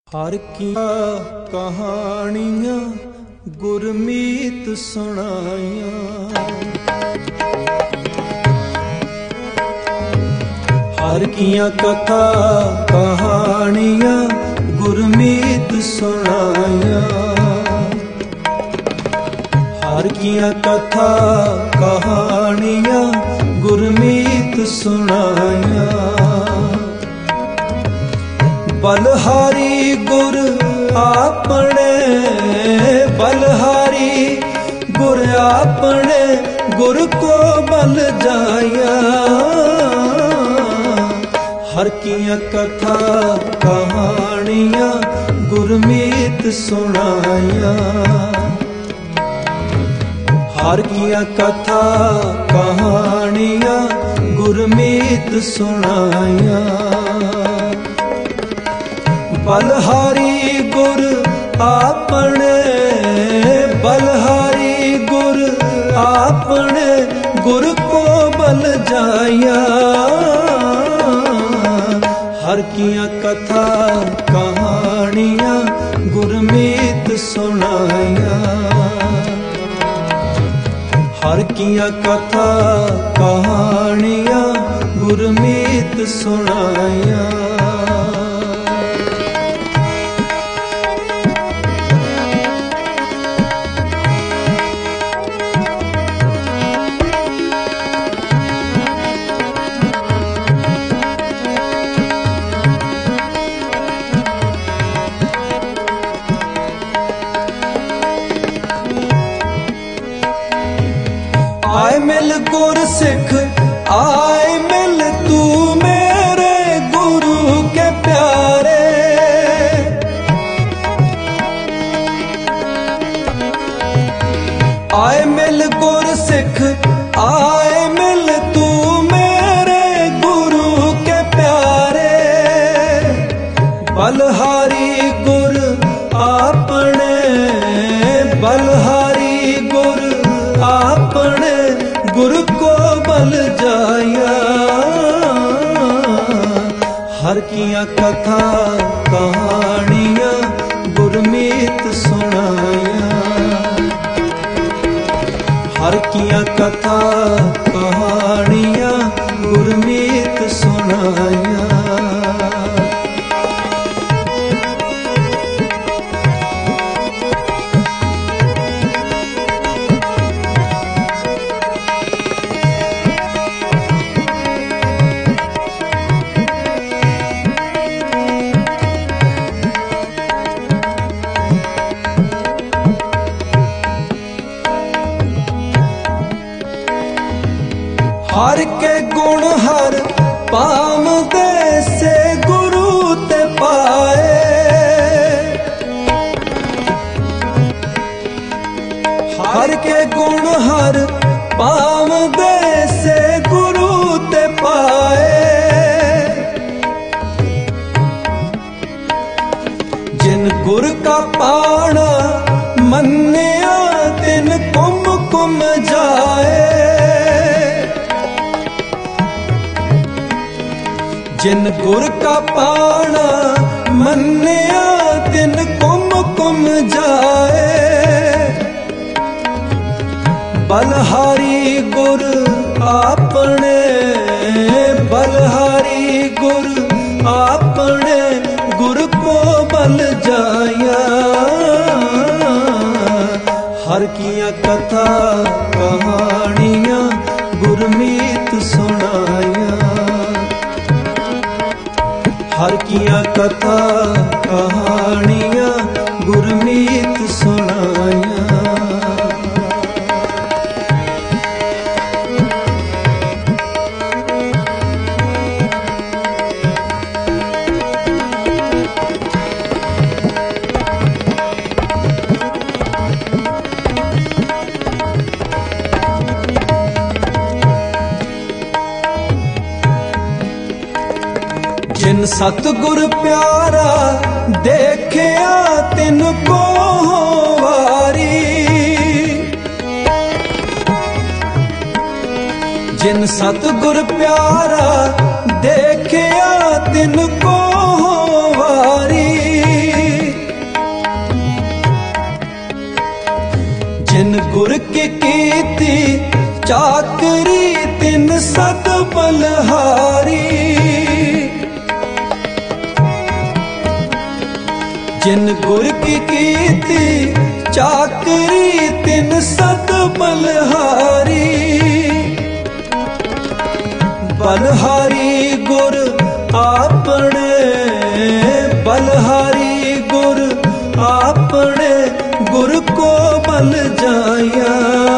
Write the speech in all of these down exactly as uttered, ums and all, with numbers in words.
हर की कहानियां गुरमीत सुनाइयां, हर किया कथा कहानियां गुरमीत सुनाइयां, हर किया कथा कहानियां गुरमीत सुनाइयां। बलहारी गुर आपने, बलहारी गुर आपने गुर को बल जाया। हर किया कथा कहानियां गुरमीत सुनाया, हर किया कथा कहानियां गुरमीत सुनाया। बलहारी गुर आपने, बलहारी गुर आपने गुर को बल जाया। हर किया कथा कहानियां गुरमीत सुनाया, हर किया कथा कहानियां गुरमीत सुनाया। आए मिल गुर सिख आए मिल तू मेरे गुरु के प्यारे। आए मिल गुर सिख आए मिल तू मेरे गुरु के प्यारे। बलहारी गुर आपने, बलहारी गुर आपने गुर को बल जाया। हर किया कथा कहानियां गुरमीत सुनाया, हर किया कथा कहानियां गुरमीत सुनाया। हर के गुण हर पाम दे से गुरु ते पाए। हर के गुण हर पाम दे से गुरु ते पाए। जिन गुर का पाना मन्निया तिन कुम कुम जाए। जिन गुर का पाना मन्निया तिन कुम कुम जाए। बलहारी गुर आपने, बलहारी गुर आपने गुर को बल जाया। हर किया कथा कहानियां गुरमीत सुनाया, हर किया कथा कहानियां गुरमीत सुनाया। जिन सतगुर प्यारा देखिया तिन को वारी। जिन सतगुर प्यारा देखिया तिन को वारी। चाकरी तिन सत बलहारी। जिन गुर की कीती चाकरी तिन सत बलहारी। बलहारी गुर आपने, बलहारी गुर आपने, गुर को बल जाया।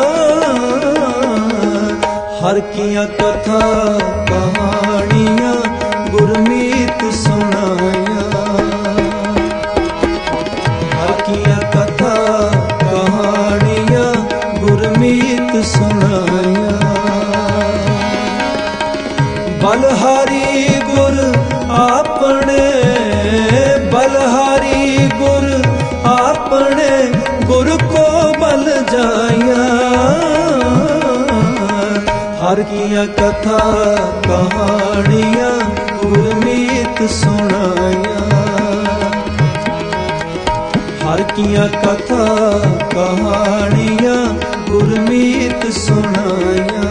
हर किया कथा कहानियां गुरमीत सुनाया। हर किया कथा कहानियां गुरमीत सुनाया। बलहारी गुर आपने, बलहारी गुर आपने, गुर को बल जाया। हर किया कथा कहानियां गुरमीत सुनाया। हर किया कथा कहानियां गुरमीत सुनाया।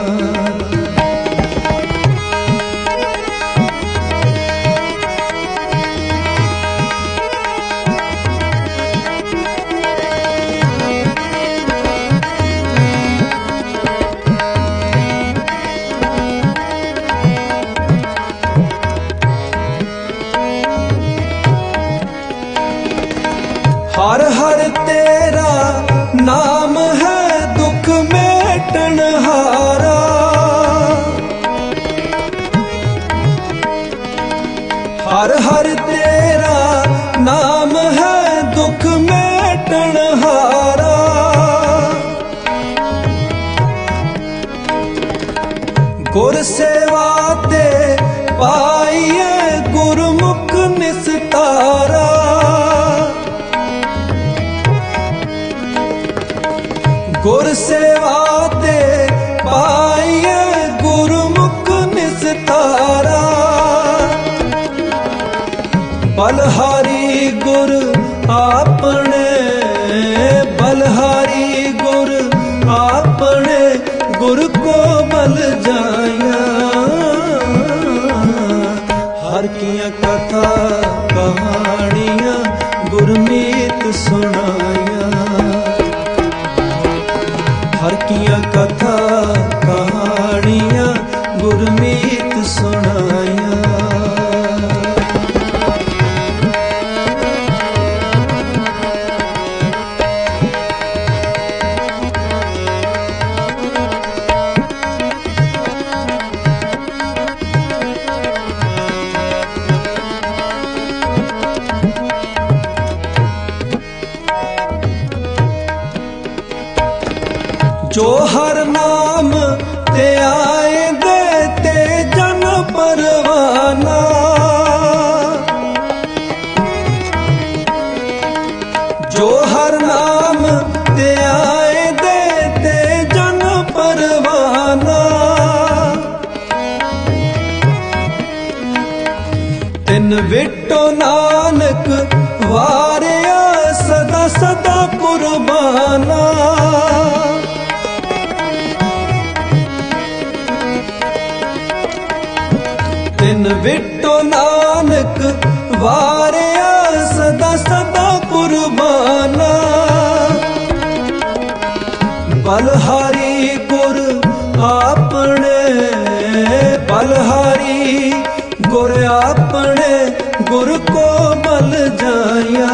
हर हर तेरा नाम है दुख मेटन हारा। हर हर तेरा नाम है दुख मेटन हारा। गुर सेवा ते पाइए गुरमुख निस्तारा। गुर सेवा ते पाइए गुरमुख निस्तारा। बलहारी गुर आपने, बलहारी गुर आपने, गुर को बल जाया। हर किया कथा कहानियां गुरमीत सुनाया। हर किया कथा कहानियां गुरमीत सुनाया। जो हर नाम ते आए देते जन परवाना। जो हर नाम ते आए देते जन परवाना। तिन विटो नानक वारिया सदा सदा कुर्बाना। तिन विटो नानक वारिया सदा सदा कुर्बाना। बलहारी गुर आपने, बलहारी गुर आपने, गुर को बल जाया।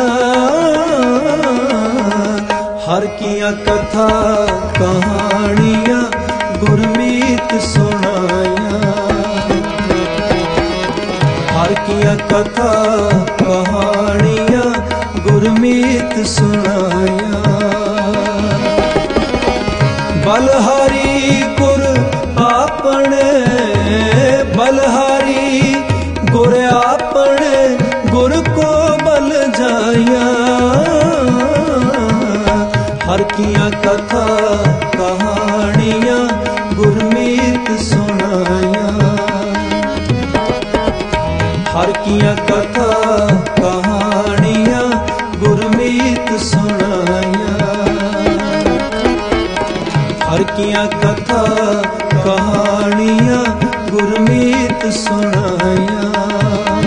हर किया कथा कहानियां गुरमीत सुनाया। हर किया कथा कहानियां गुरमीत सुनाया। बलहारी गुर आपने, बलहारी गुर आपने, गुर को बल जाया। हर किया कथा कहानियां गुरमीत सुनाया। हर किया कथा कहानियां गुरमीत सुनाया। हर ਕੀਆਂ ਕਥਾ ਕਹਾਣੀਆਂ ਗੁਰਮੀਤ ਸੁਣਾਈਆਂ।